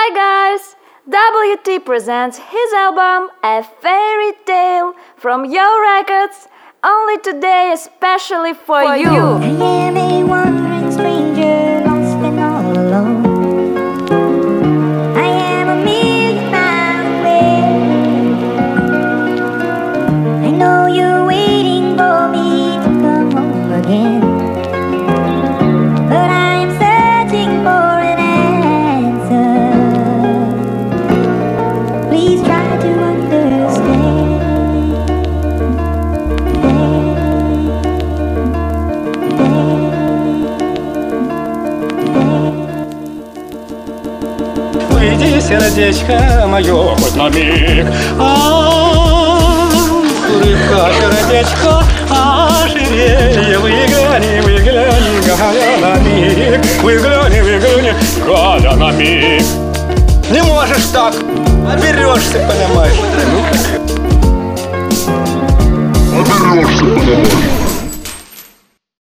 Hi guys! WT presents his album A Fairy Tale from Yo Records, only today especially for you. I am a wandering stranger, lost and all alone. I am a million miles away. I know you're waiting for me to come home again, but I am searching for an answer. Please try to understand. Выйди, сердечко мое, хоть на миг. Улыбка, сердечко, ожерелье. Выгляни, выгляни, глядя на миг. Выгляни, выгляни, глядя на миг. Не можешь так, оберешься, понимаешь?